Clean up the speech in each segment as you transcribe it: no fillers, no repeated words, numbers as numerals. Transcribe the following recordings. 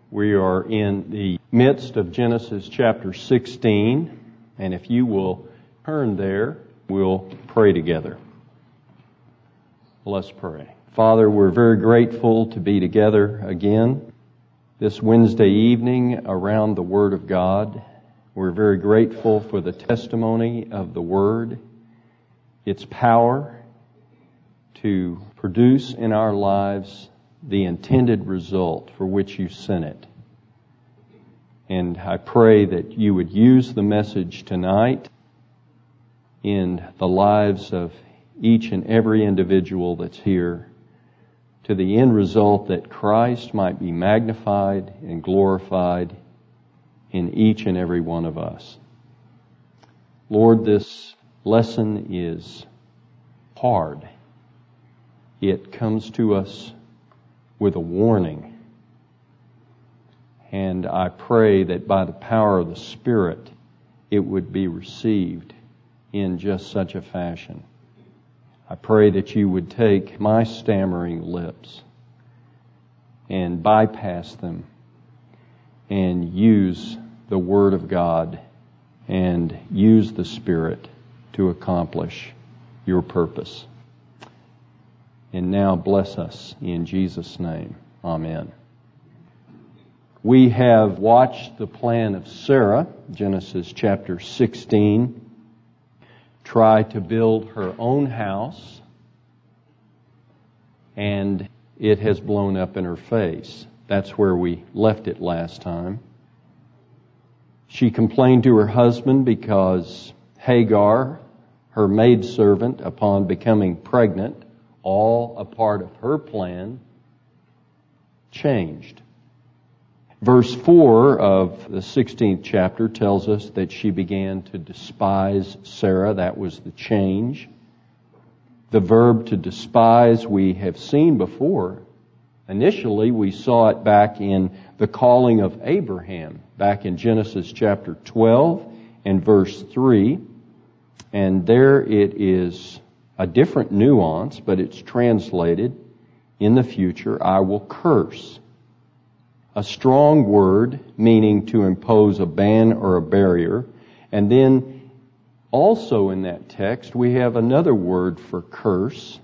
We are in the midst of Genesis chapter 16, and if you will turn there, we'll pray together. Let's pray. Father, we're very grateful to be together again this Wednesday evening around the Word of God. We're very grateful for the testimony of the Word, its power to produce in our lives the intended result for which you sent it. And I pray that you would use the message tonight in the lives of each and every individual that's here to the end result that Christ might be magnified and glorified in each and every one of us. Lord, this lesson is hard. It comes to us with a warning. And I pray that by the power of the Spirit, it would be received in just such a fashion. I pray that you would take my stammering lips and bypass them and use the Word of God and use the Spirit to accomplish your purpose. And now bless us in Jesus' name. Amen. We have watched the plan of Sarah, Genesis chapter 16, try to build her own house, and it has blown up in her face. That's where we left it last time. She complained to her husband because Hagar, her maidservant, upon becoming pregnant, all a part of her plan, changed. Verse 4 of the 16th chapter tells us that she began to despise Sarah. That was the change. The verb to despise we have seen before. Initially, we saw it back in the calling of Abraham, back in Genesis chapter 12 and verse 3. And there it is a different nuance, but it's translated in the future, I will curse. A strong word meaning to impose a ban or a barrier. And then also in that text, we have another word for curse.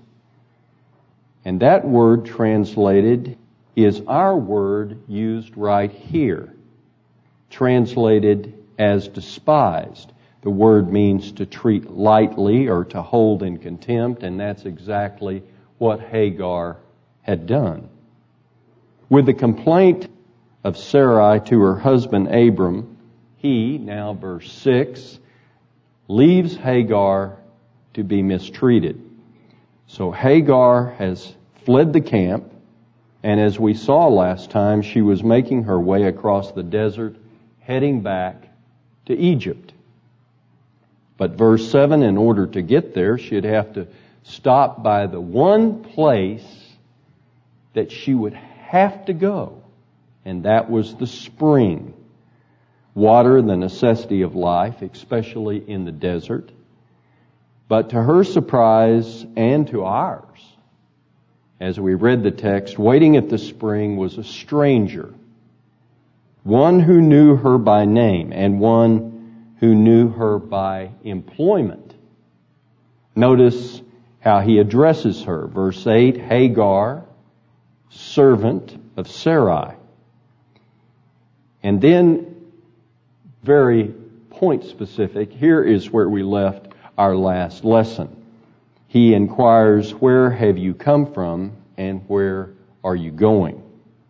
And that word translated is our word used right here, translated as despised. The word means to treat lightly or to hold in contempt, and that's exactly what Hagar had done. With the complaint of Sarai to her husband Abram, he, now verse 6, leaves Hagar to be mistreated. So Hagar has fled the camp, and as we saw last time, she was making her way across the desert, heading back to Egypt. But verse 7, in order to get there, she'd have to stop by the one place that she would have to go, and that was the spring. Water, the necessity of life, especially in the desert. But to her surprise and to ours, as we read the text, waiting at the spring was a stranger, one who knew her by name and one who knew her by employment. Notice how he addresses her. Verse 8, Hagar, servant of Sarai. And then, very point specific, here is where we left our last lesson. He inquires, where have you come from and where are you going?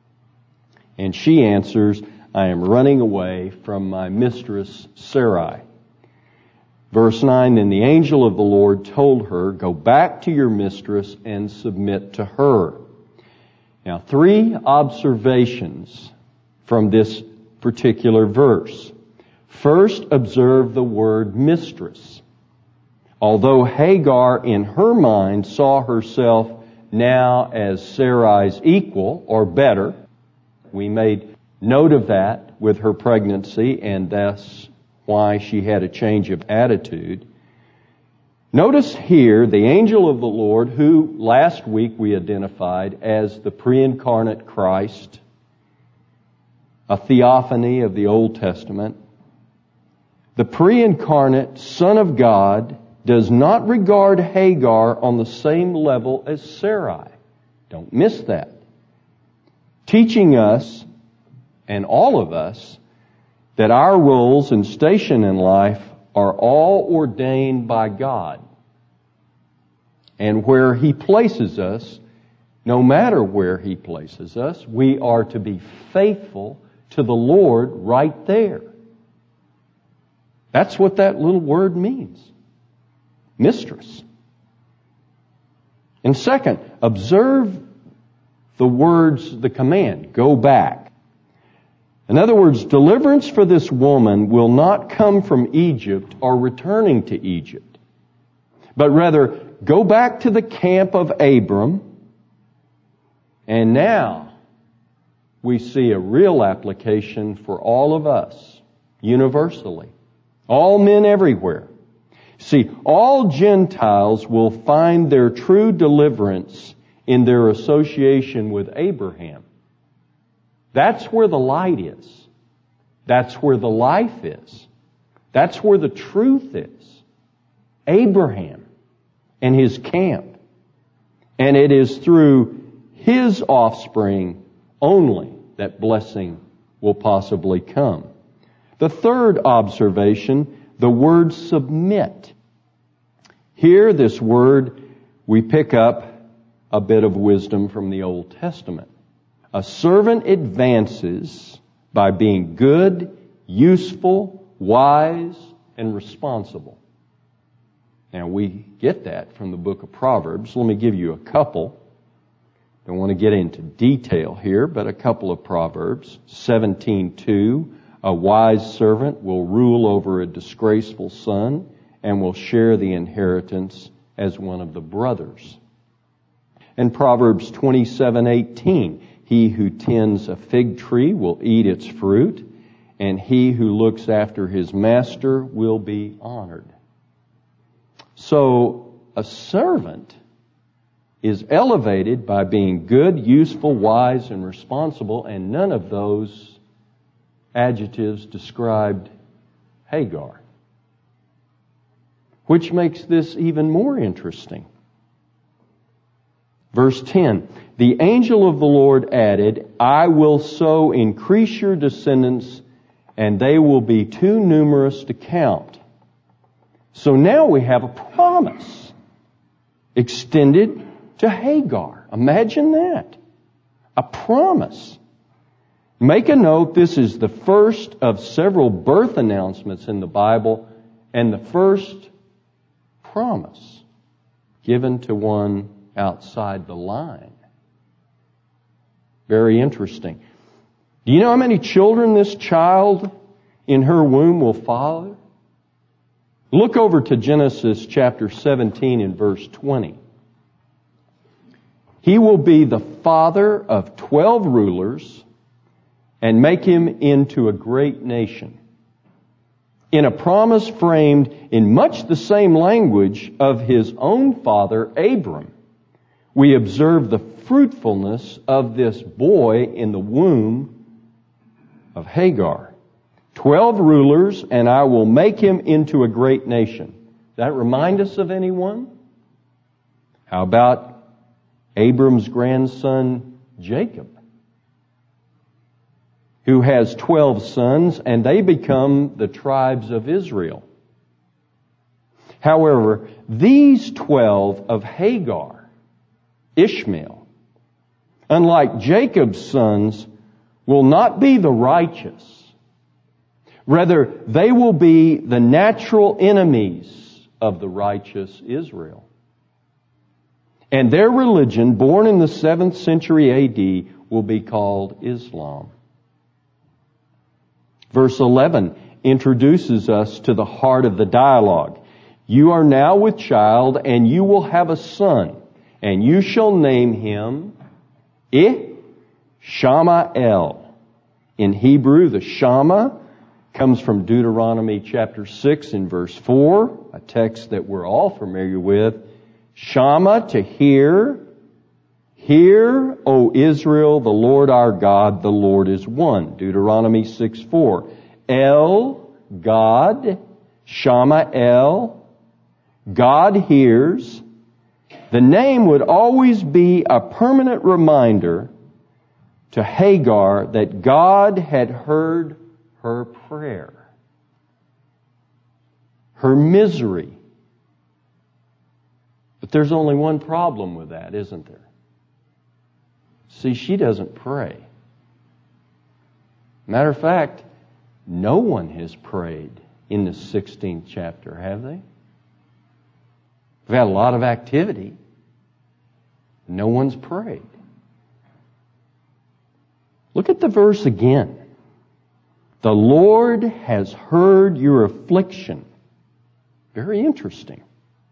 And she answers, I am running away from my mistress Sarai. Verse 9, then the angel of the Lord told her, go back to your mistress and submit to her. Now, 3 observations from this particular verse. First, observe the word mistress. Although Hagar in her mind saw herself now as Sarai's equal or better, we made note of that with her pregnancy, and that's why she had a change of attitude. Notice here the angel of the Lord, who last week we identified as the pre-incarnate Christ, a theophany of the Old Testament, the pre-incarnate Son of God does not regard Hagar on the same level as Sarai. Don't miss that. Teaching us, and all of us, that our roles and station in life are all ordained by God. And where He places us, no matter where He places us, we are to be faithful to the Lord right there. That's what that little word means. Mistress. And second, observe the words, the command, go back. In other words, deliverance for this woman will not come from Egypt or returning to Egypt, but rather go back to the camp of Abram. And now we see a real application for all of us, universally. All men everywhere. See, all Gentiles will find their true deliverance in their association with Abraham. That's where the light is. That's where the life is. That's where the truth is. Abraham and his camp. And it is through his offspring only that blessing will possibly come. The third observation, the word submit. Here, this word, we pick up a bit of wisdom from the Old Testament. A servant advances by being good, useful, wise, and responsible. Now, we get that from the book of Proverbs. Let me give you a couple. Don't want to get into detail here, but a couple of Proverbs. 17:2, a wise servant will rule over a disgraceful son and will share the inheritance as one of the brothers. And Proverbs 27:18, he who tends a fig tree will eat its fruit, and he who looks after his master will be honored. So, a servant is elevated by being good, useful, wise, and responsible, and none of those adjectives described Hagar. Which makes this even more interesting. Verse 10, the angel of the Lord added, I will so increase your descendants, and they will be too numerous to count. So now we have a promise extended to Hagar. Imagine that. A promise. Make a note, this is the first of several birth announcements in the Bible, and the first promise given to one outside the line. Very interesting. Do you know how many children this child in her womb will father? Look over to Genesis chapter 17 and verse 20. He will be the father of 12 rulers and make him into a great nation. In a promise framed in much the same language of his own father, Abram, we observe the fruitfulness of this boy in the womb of Hagar. 12 rulers, and I will make him into a great nation. Does that remind us of anyone? How about Abram's grandson, Jacob, who has 12 sons, and they become the tribes of Israel. However, these 12 of Hagar, Ishmael, unlike Jacob's sons, will not be the righteous. Rather, they will be the natural enemies of the righteous Israel. And their religion, born in the 7th century A.D., will be called Islam. Verse 11 introduces us to the heart of the dialogue. You are now with child, and you will have a son, and you shall name him Ishmael. In Hebrew, the Shama comes from Deuteronomy chapter 6 and verse 4, a text that we're all familiar with. Shama, to hear. Hear, O Israel, the Lord our God, the Lord is one. Deuteronomy 6:4. El, God, Shama El, God hears. The name would always be a permanent reminder to Hagar that God had heard her prayer, her misery. But there's only one problem with that, isn't there? See, she doesn't pray. Matter of fact, no one has prayed in the 16th chapter, have they? We've had a lot of activity. No one's prayed. Look at the verse again. The Lord has heard your affliction. Very interesting.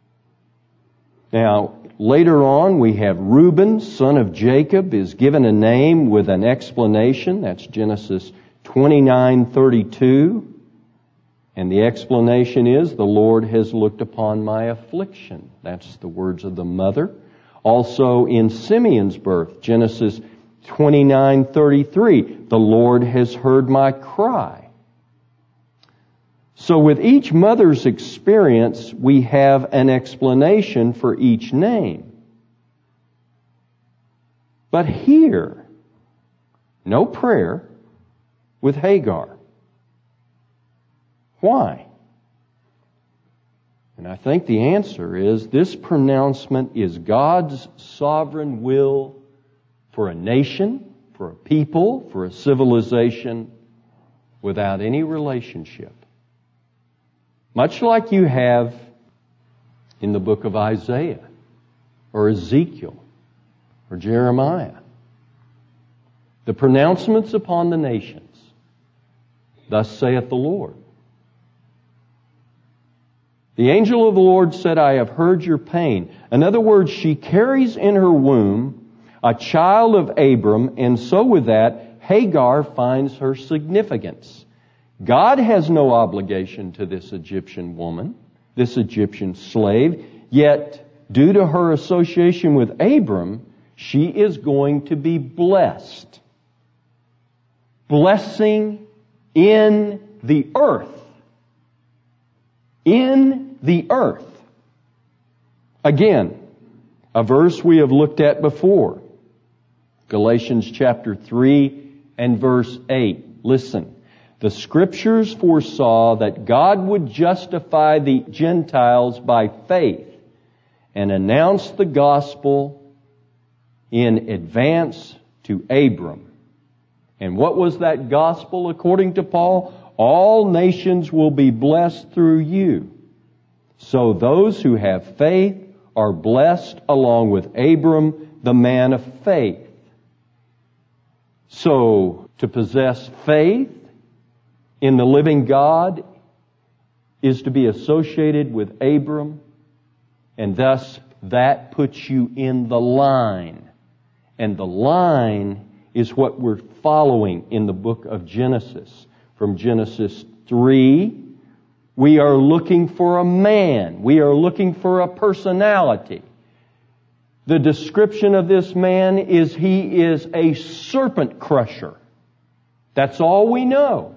Now, later on, we have Reuben, son of Jacob, is given a name with an explanation. That's Genesis 29:32. And the explanation is, the Lord has looked upon my affliction. That's the words of the mother. Also in Simeon's birth, Genesis 29:33, the Lord has heard my cry. So with each mother's experience, we have an explanation for each name. But here, no prayer with Hagar. Why? And I think the answer is this pronouncement is God's sovereign will for a nation, for a people, for a civilization without any relationship. Much like you have in the book of Isaiah or Ezekiel or Jeremiah. The pronouncements upon the nations, thus saith the Lord. The angel of the Lord said, I have heard your pain. In other words, she carries in her womb a child of Abram, and so with that, Hagar finds her significance. God has no obligation to this Egyptian woman, this Egyptian slave, yet due to her association with Abram, she is going to be blessed. Blessing in the earth. In the earth. Again, a verse we have looked at before. Galatians chapter 3 and verse 8. Listen. The Scriptures foresaw that God would justify the Gentiles by faith and announce the gospel in advance to Abram. And what was that gospel according to Paul? All nations will be blessed through you. So those who have faith are blessed along with Abram, the man of faith. So to possess faith in the living God is to be associated with Abram, and thus that puts you in the line. And the line is what we're following in the book of Genesis. From Genesis 3, we are looking for a man. We are looking for a personality. The description of this man is he is a serpent crusher. That's all we know.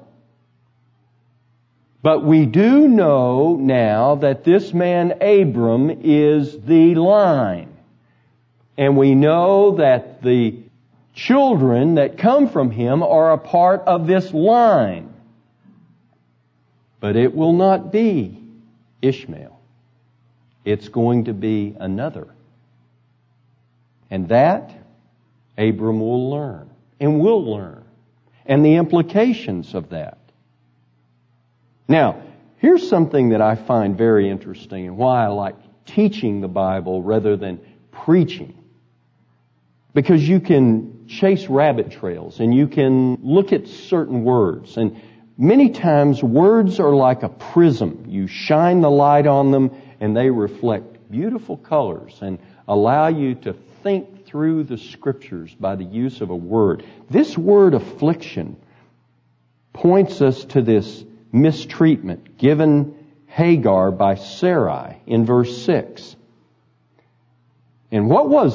But we do know now that this man Abram is the line. And we know that the children that come from him are a part of this line. But it will not be Ishmael. It's going to be another. And that Abram will learn. And will learn. And the implications of that. Now, here's something that I find very interesting and why I like teaching the Bible rather than preaching. Because you can chase rabbit trails and you can look at certain words. And many times words are like a prism. You shine the light on them and they reflect beautiful colors and allow you to think through the Scriptures by the use of a word. This word affliction points us to this mistreatment given Hagar by Sarai in verse 6. And what was that?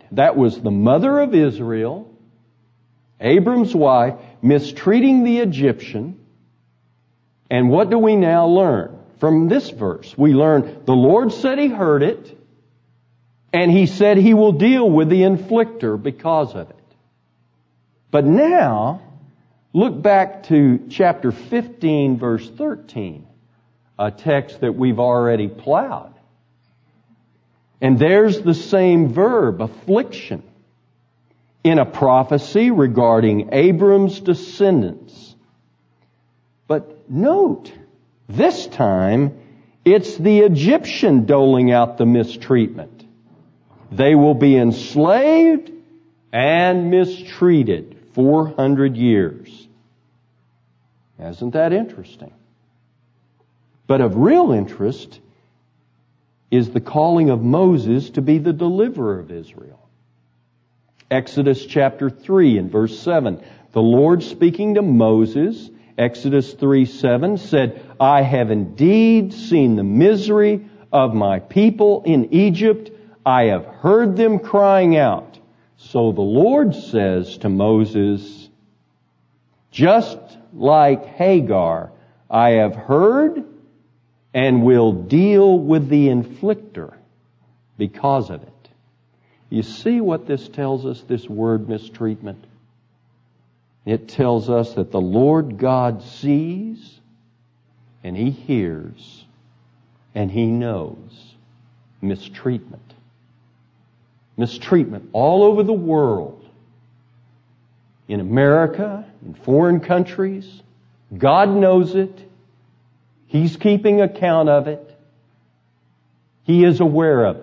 That was the mother of Israel, Abram's wife, mistreating the Egyptian. And what do we now learn from this verse? We learn the Lord said He heard it, and He said He will deal with the inflictor because of it. But now, look back to chapter 15, verse 13, a text that we've already plowed. And there's the same verb, affliction, in a prophecy regarding Abram's descendants. But note, this time, it's the Egyptian doling out the mistreatment. They will be enslaved and mistreated 400 years. Isn't that interesting? But of real interest is the calling of Moses to be the deliverer of Israel. Exodus chapter 3 and verse 7. The Lord speaking to Moses, Exodus 3:7, said, I have indeed seen the misery of my people in Egypt. I have heard them crying out. So the Lord says to Moses, just like Hagar, I have heard and will deal with the inflictor because of it. You see what this tells us, this word mistreatment? It tells us that the Lord God sees and He hears and He knows mistreatment. Mistreatment all over the world. In America, in foreign countries. God knows it. He's keeping account of it. He is aware of it.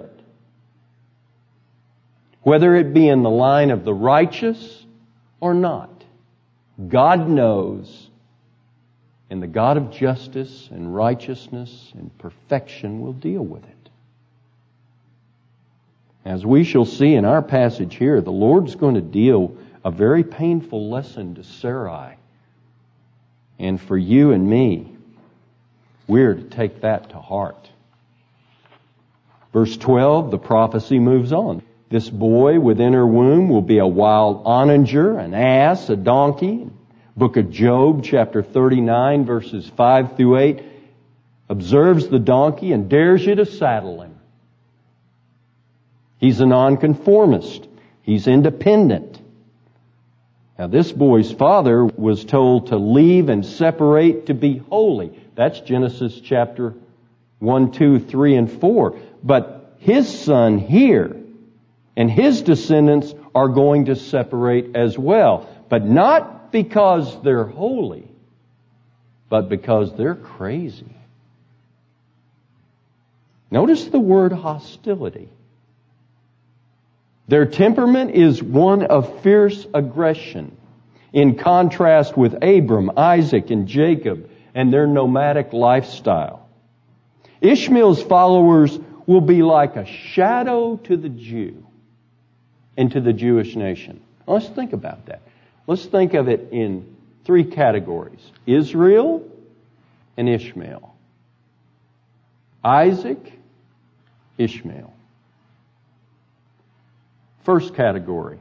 Whether it be in the line of the righteous or not, God knows, and the God of justice and righteousness and perfection will deal with it. As we shall see in our passage here, the Lord's going to deal a very painful lesson to Sarai. And for you and me, we're to take that to heart. Verse 12, the prophecy moves on. This boy within her womb will be a wild onager, an ass, a donkey. Book of Job, chapter 39, verses 5 through 8, observes the donkey and dares you to saddle him. He's a nonconformist. He's independent. Now, this boy's father was told to leave and separate to be holy. That's Genesis chapter 1, 2, 3, and 4. But his son here and his descendants are going to separate as well. But not because they're holy, but because they're crazy. Notice the word hostility. Their temperament is one of fierce aggression, in contrast with Abram, Isaac, and Jacob and their nomadic lifestyle. Ishmael's followers will be like a shadow to the Jew and to the Jewish nation. Now, let's think about that. Let's think of it in three categories: Israel and Ishmael. Isaac, Ishmael. First category.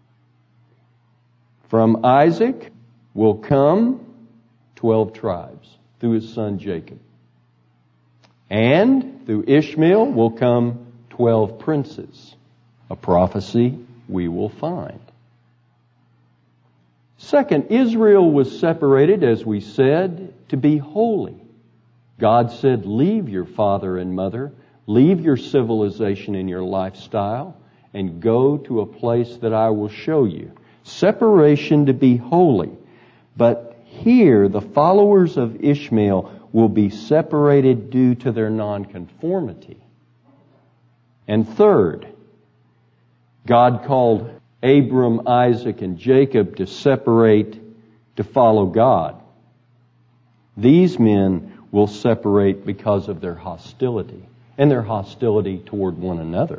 From Isaac will come 12 tribes through his son Jacob. And through Ishmael will come 12 princes. A prophecy we will find. Second, Israel was separated, as we said, to be holy. God said, leave your father and mother, leave your civilization and your lifestyle, and go to a place that I will show you. Separation to be holy. But here, the followers of Ishmael will be separated due to their nonconformity. And third, God called Abram, Isaac, and Jacob to separate to follow God. These men will separate because of their hostility, and their hostility toward one another.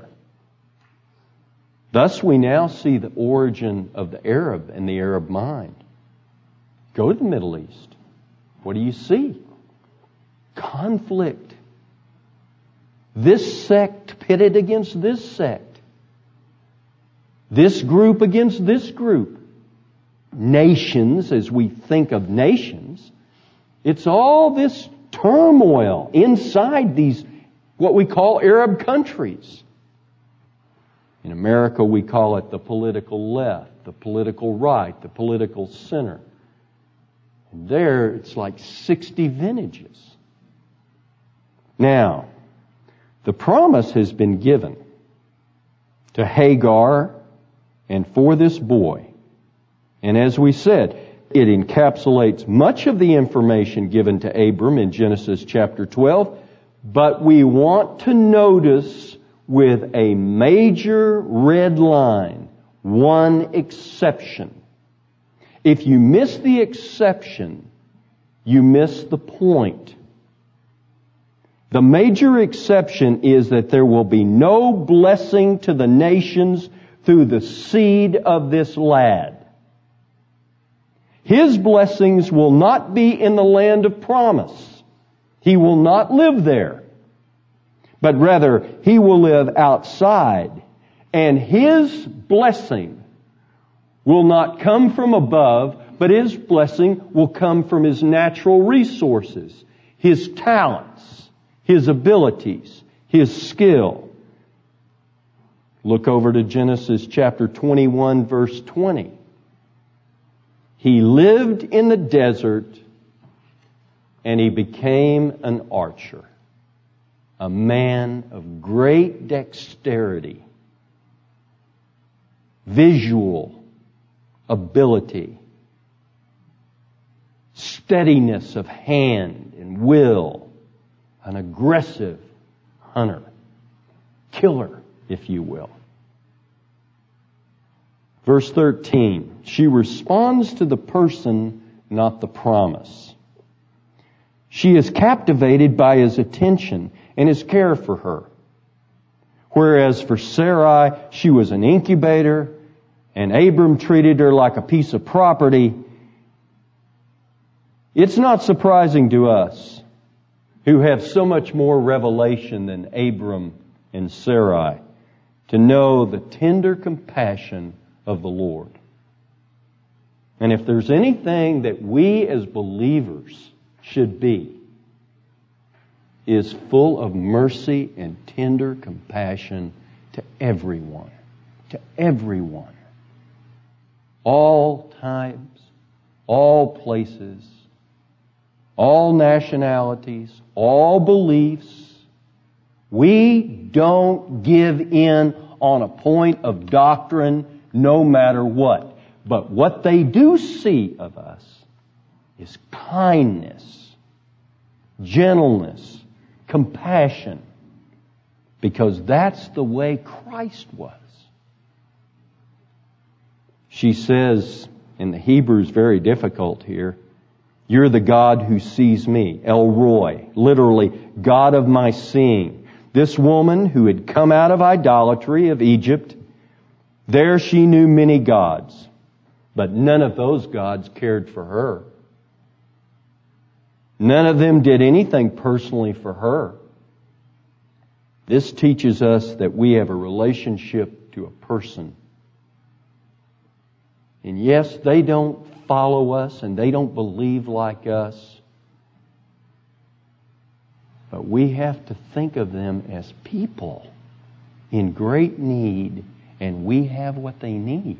Thus, we now see the origin of the Arab and the Arab mind. Go to the Middle East. What do you see? Conflict. This sect pitted against this sect. This group against this group. Nations, as we think of nations, it's all this turmoil inside these, what we call Arab countries. In America, we call it the political left, the political right, the political center. And there, it's like 60 vintages. Now, the promise has been given to Hagar and for this boy. And as we said, it encapsulates much of the information given to Abram in Genesis chapter 12, but we want to notice with a major red line, one exception. If you miss the exception, you miss the point. The major exception is that there will be no blessing to the nations through the seed of this lad. His blessings will not be in the land of promise. He will not live there. But rather, he will live outside. And his blessing will not come from above, but his blessing will come from his natural resources, his talents, his abilities, his skill. Look over to Genesis chapter 21, verse 20. He lived in the desert and he became an archer, a man of great dexterity, visual ability, steadiness of hand and will, an aggressive hunter, killer, if you will. Verse 13, she responds to the person, not the promise. She is captivated by his attention and his care for her. Whereas for Sarai, she was an incubator, and Abram treated her like a piece of property. It's not surprising to us, who have so much more revelation than Abram and Sarai, to know the tender compassion of the Lord. And if there's anything that we as believers should be, is full of mercy and tender compassion to everyone. To everyone. All times, all places, all nationalities, all beliefs. We don't give in on a point of doctrine no matter what. But what they do see of us is kindness, gentleness, compassion, because that's the way Christ was. She says, in the Hebrew is very difficult here, you're the God who sees me, El Roi, literally, God of my seeing. This woman who had come out of idolatry of Egypt, there she knew many gods, but none of those gods cared for her. None of them did anything personally for her. This teaches us that we have a relationship to a person. And yes, they don't follow us and they don't believe like us. But we have to think of them as people in great need, and we have what they need.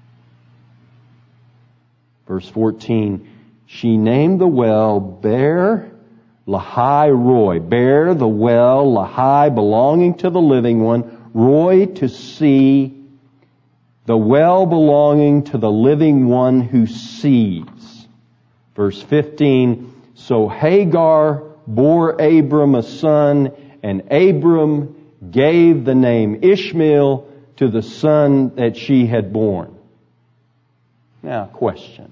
Verse 14, she named the well Beer Lahai Roi. Beer, the well, Lahai, belonging to the living one, Roi, to see, the well belonging to the living one who sees. Verse 15, so Hagar bore Abram a son, and Abram gave the name Ishmael to the son that she had born. Now, question.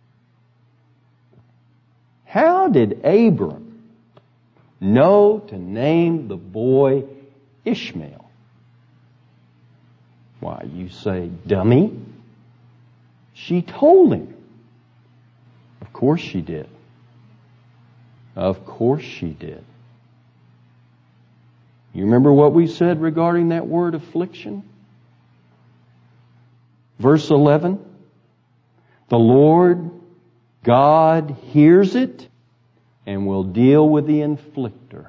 How did Abram know to name the boy Ishmael? Why, you say, dummy? She told him. Of course she did. Of course she did. You remember what we said regarding that word affliction? Verse 11, the Lord God hears it and will deal with the inflictor.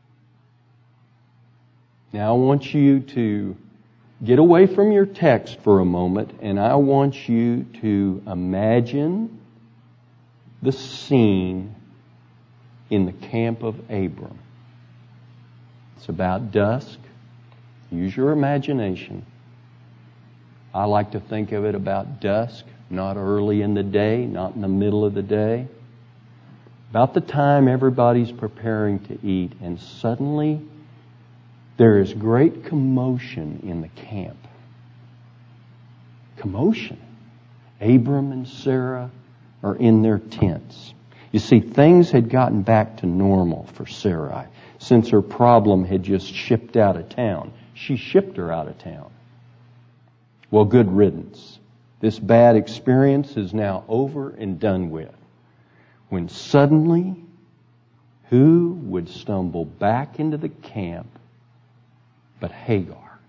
Now I want you to get away from your text for a moment, and I want you to imagine the scene in the camp of Abram. It's about dusk. Use your imagination. I like to think of it about dusk, not early in the day, not in the middle of the day. About the time everybody's preparing to eat, and suddenly there is great commotion in the camp. Commotion. Abram and Sarah are in their tents. You see, things had gotten back to normal for Sarai since her problem had just shipped out of town. She shipped her out of town. Well, good riddance. This bad experience is now over and done with. When suddenly, who would stumble back into the camp but Hagar?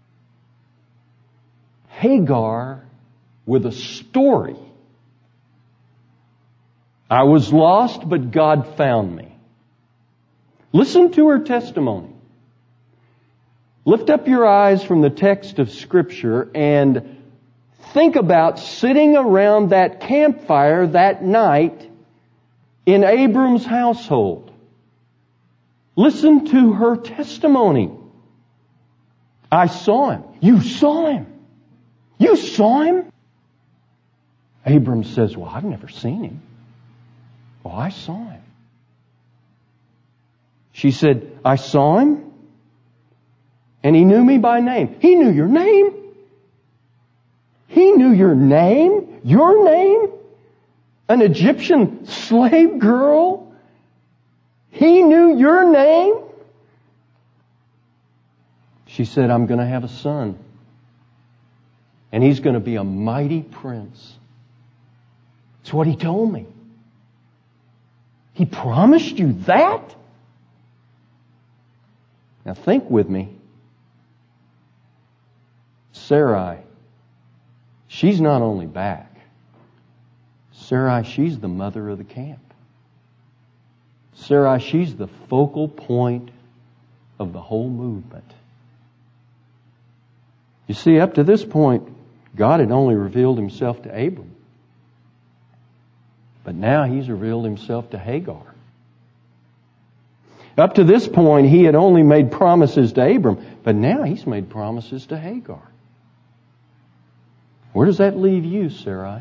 Hagar with a story. I was lost, but God found me. Listen to her testimony. Lift up your eyes from the text of Scripture and think about sitting around that campfire that night in Abram's household. Listen to her testimony. I saw him. You saw him. You saw him? Abram says, well, I've never seen him. Well, I saw him. She said, I saw him, and he knew me by name. He knew your name. He knew your name? Your name? An Egyptian slave girl? He knew your name? She said, I'm going to have a son. And he's going to be a mighty prince. That's what he told me. He promised you that? Now think with me. Sarai, she's not only back. Sarai, she's the mother of the camp. Sarai, she's the focal point of the whole movement. You see, up to this point, God had only revealed Himself to Abram. But now He's revealed Himself to Hagar. Up to this point, He had only made promises to Abram, but now He's made promises to Hagar. Where does that leave you, Sarai?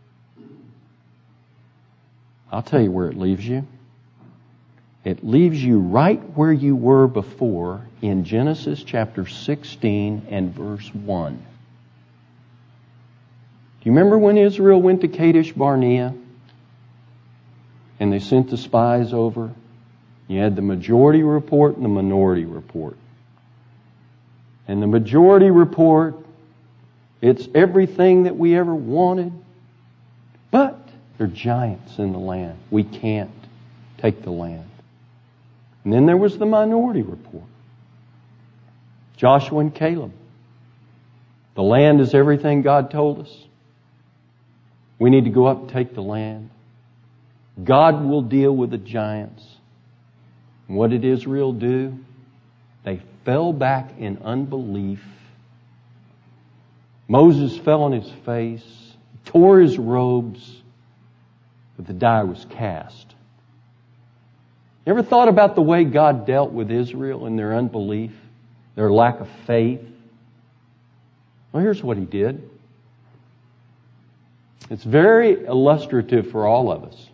I'll tell you where it leaves you. It leaves you right where you were before in Genesis chapter 16 and verse 1. Do you remember when Israel went to Kadesh Barnea and they sent the spies over? You had the majority report and the minority report. And the majority report, it's everything that we ever wanted, but there are giants in the land. We can't take the land. And then there was the minority report. Joshua and Caleb. The land is everything God told us. We need to go up and take the land. God will deal with the giants. And what did Israel do? They fell back in unbelief. Moses fell on his face, tore his robes, but the die was cast. You ever thought about the way God dealt with Israel in their unbelief, their lack of faith? Well, here's what He did. It's very illustrative for all of us.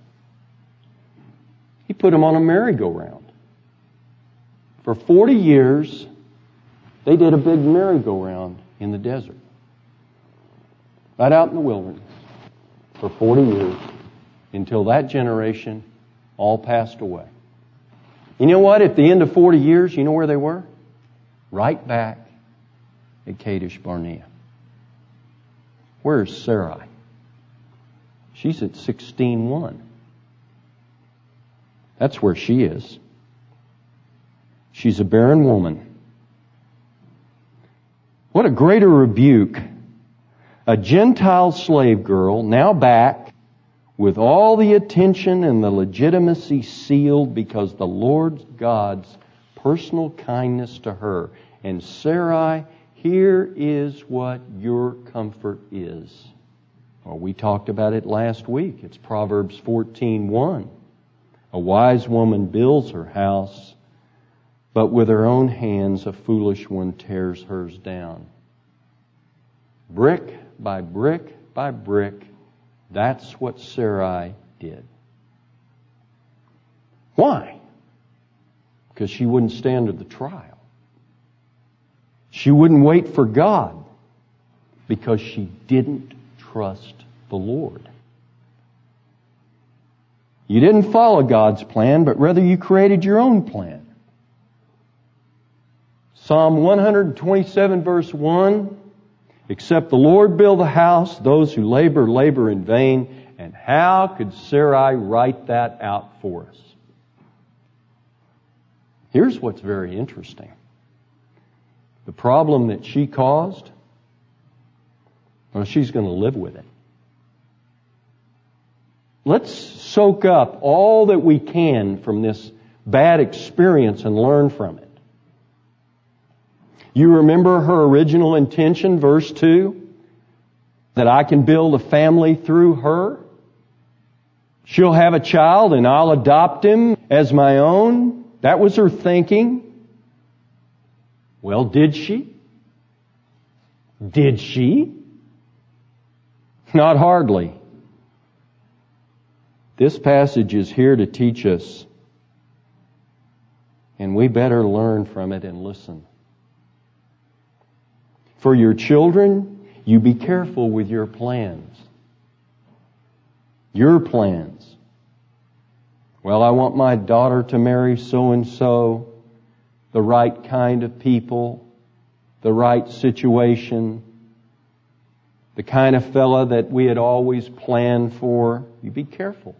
He put them on a merry-go-round. For 40 years, they did a big merry-go-round in the desert. Right out in the wilderness. For 40 years. Until that generation all passed away. You know what? At the end of 40 years, you know where they were? Right back at Kadesh Barnea. Where's Sarai? She's at 16:1. That's where she is. She's a barren woman. What a greater rebuke A Gentile slave girl, now back, with all the attention and the legitimacy sealed because the Lord God's personal kindness to her. And Sarai, here is what your comfort is. Well, we talked about it last week. It's Proverbs 14:1. A wise woman builds her house, but with her own hands a foolish one tears hers down. Brick by brick by brick, that's what Sarai did. Why? Because she wouldn't stand to the trial. She wouldn't wait for God because she didn't trust the Lord. You didn't follow God's plan, but rather you created your own plan. Psalm 127 verse 1, except the Lord build a house, those who labor, labor in vain. And how could Sarai write that out for us? Here's what's very interesting. The problem that she caused, well, she's going to live with it. Let's soak up all that we can from this bad experience and learn from it. You remember her original intention, verse 2, that I can build a family through her. She'll have a child and I'll adopt him as my own. That was her thinking. Well, did she? Did she? Not hardly. This passage is here to teach us, and we better learn from it and listen. For your children, you be careful with your plans. Your plans. Well, I want my daughter to marry so-and-so, the right kind of people, the right situation, the kind of fella that we had always planned for. You be careful.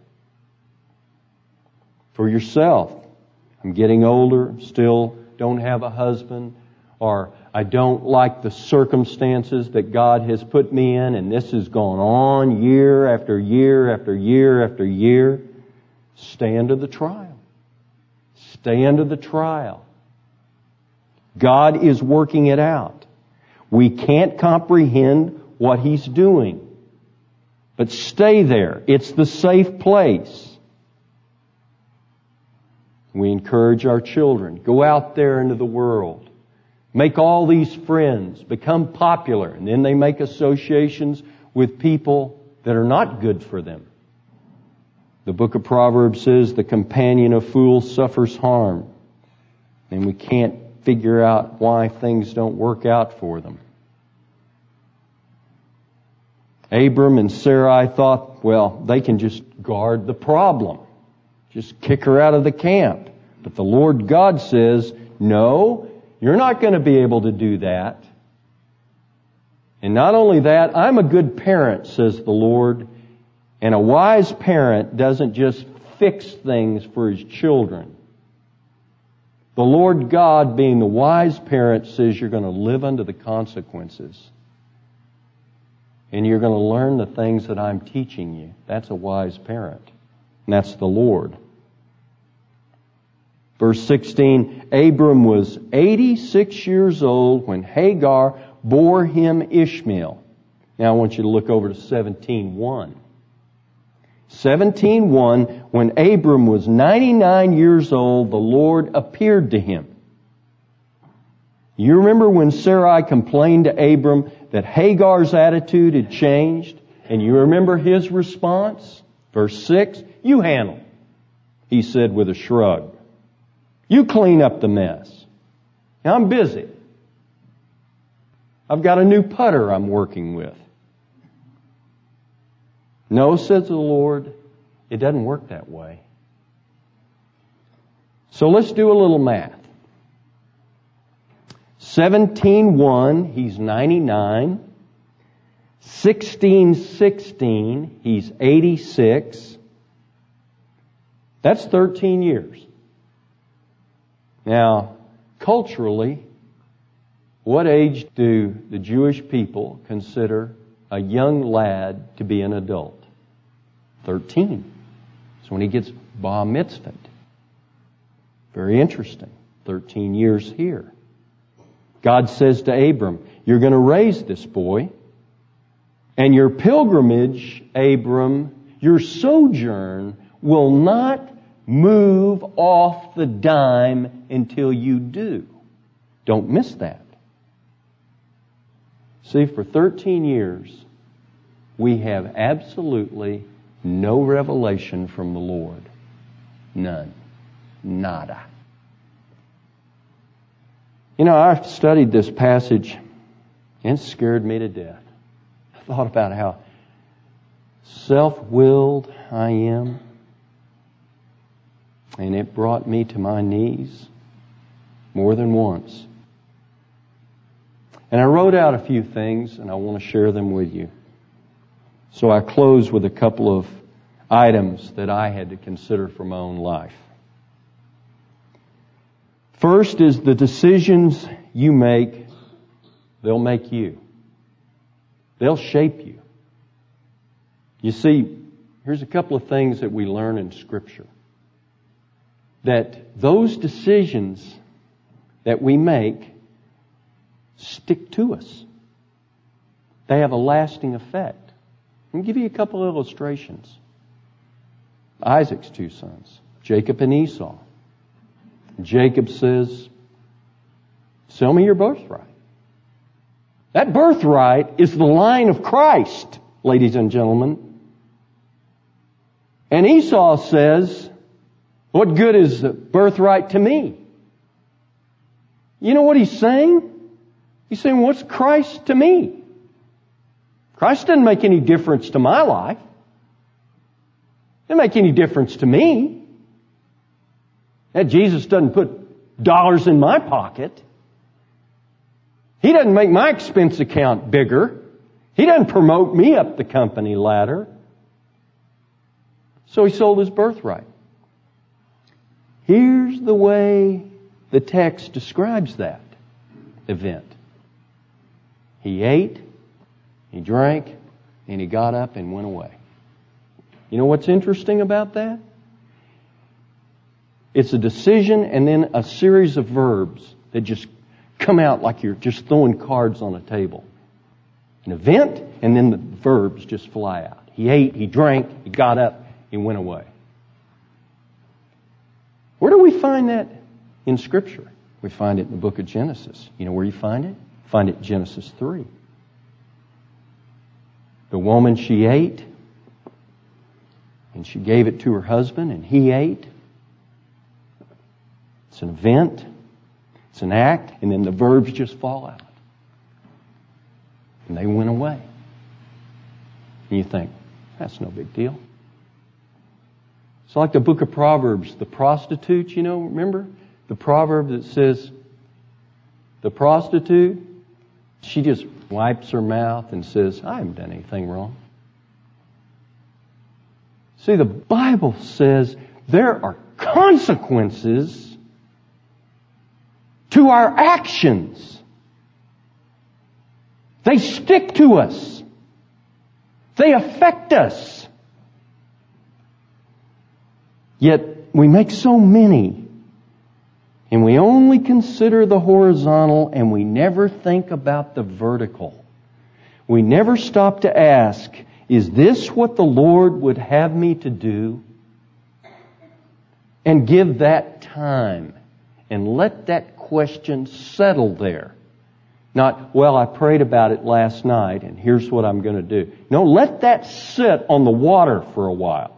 For yourself. I'm getting older, still don't have a husband, or I don't like the circumstances that God has put me in, and this has gone on year after year after year after year. Stay under the trial. Stay under the trial. God is working it out. We can't comprehend what He's doing. But stay there. It's the safe place. We encourage our children. Go out there into the world. Make all these friends. Become popular. And then they make associations with people that are not good for them. The book of Proverbs says the companion of fools suffers harm. And we can't figure out why things don't work out for them. Abram and Sarai thought, well, they can just guard the problem. Just kick her out of the camp. But the Lord God says, no, you're not going to be able to do that. And not only that, I'm a good parent, says the Lord. And a wise parent doesn't just fix things for his children. The Lord God, being the wise parent, says you're going to live under the consequences. And you're going to learn the things that I'm teaching you. That's a wise parent. And that's the Lord. Verse 16, Abram was 86 years old when Hagar bore him Ishmael. Now I want you to look over to 17:1. 17:1, when Abram was 99 years old, the Lord appeared to him. You remember when Sarai complained to Abram that Hagar's attitude had changed? And you remember his response? Verse 6, you handle it, he said with a shrug. You clean up the mess. Now I'm busy. I've got a new putter I'm working with. No, says the Lord, it doesn't work that way. So let's do a little math. 17:1, he's 99. 16:16, he's 86. That's 13 years. Now, culturally, what age do the Jewish people consider a young lad to be an adult. 13. So when he gets bar mitzvahed. Very interesting. 13 years here. God says to Abram, you're going to raise this boy, and your pilgrimage, Abram, your sojourn will not move off the dime until you do. Don't miss that. See, for 13 years, we have absolutely no revelation from the Lord. None. Nada. You know, I've studied this passage and it scared me to death. I thought about how self-willed I am, and it brought me to my knees more than once. And I wrote out a few things, and I want to share them with you. So I close with a couple of items that I had to consider for my own life. First is the decisions you make, they'll make you. They'll shape you. You see, here's a couple of things that we learn in Scripture. That those decisions that we make stick to us. They have a lasting effect. Let me give you a couple of illustrations. Isaac's two sons, Jacob and Esau. Jacob says, sell me your birthright. That birthright is the line of Christ, ladies and gentlemen. And Esau says, what good is the birthright to me? You know what he's saying? He's saying, what's Christ to me? Christ doesn't make any difference to my life. Doesn't make any difference to me. That Jesus doesn't put dollars in my pocket. He doesn't make my expense account bigger. He doesn't promote me up the company ladder. So he sold his birthright. Here's the way the text describes that event. He ate, he drank, and he got up and went away. You know what's interesting about that? It's a decision and then a series of verbs that just come out like you're just throwing cards on a table. An event, and then the verbs just fly out. He ate, he drank, he got up, he went away. Where do we find that in Scripture? We find it in the book of Genesis. You know where you find it? Find it in Genesis 3. The woman, she ate, and she gave it to her husband, and he ate. It's an event, it's an act, and then the verbs just fall out. And they went away. And you think, that's no big deal. It's like the book of Proverbs, the prostitute, you know, remember? The proverb that says, the prostitute, she just wipes her mouth and says, I haven't done anything wrong. See, the Bible says there are consequences to our actions. They stick to us. They affect us. Yet we make so many, and we only consider the horizontal, and we never think about the vertical. We never stop to ask, is this what the Lord would have me to do? And give that time and let that question settle there. Not, well, I prayed about it last night and here's what I'm going to do. No, let that sit on the water for a while.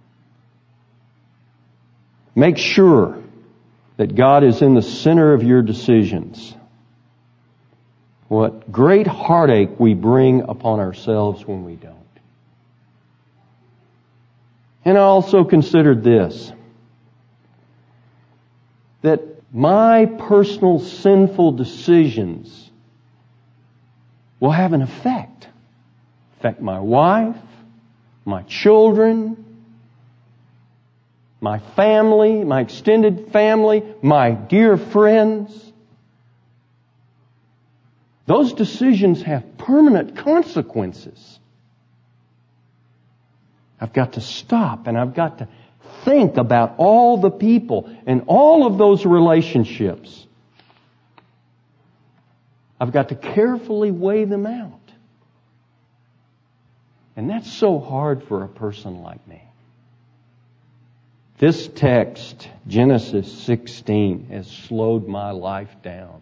Make sure that God is in the center of your decisions. What great heartache we bring upon ourselves when we don't. And I also considered this, that my personal sinful decisions will have an effect. Affect my wife, my children, my family, my extended family, my dear friends. Those decisions have permanent consequences. I've got to stop and I've got to think about all the people and all of those relationships. I've got to carefully weigh them out. And that's so hard for a person like me. This text, Genesis 16, has slowed my life down.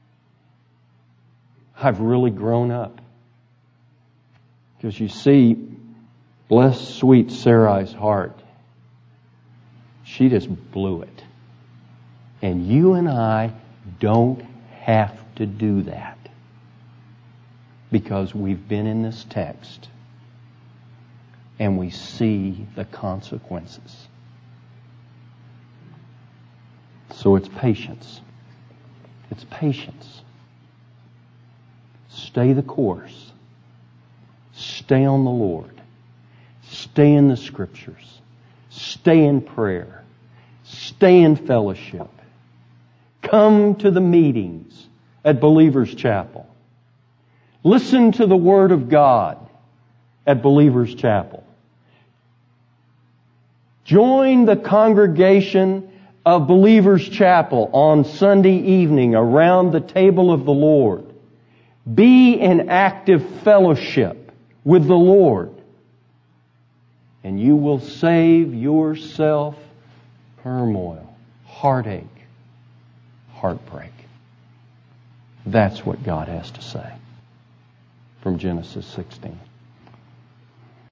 I've really grown up. Because you see, bless sweet Sarai's heart. She just blew it. And you and I don't have to do that. Because we've been in this text. And we see the consequences. So it's patience. It's patience. Stay the course. Stay on the Lord. Stay in the Scriptures. Stay in prayer. Stay in fellowship. Come to the meetings at Believers Chapel. Listen to the Word of God at Believers Chapel. Join the congregation of Believers Chapel on Sunday evening around the table of the Lord. Be in active fellowship with the Lord. And you will save yourself turmoil, heartache, heartbreak. That's what God has to say from Genesis 16.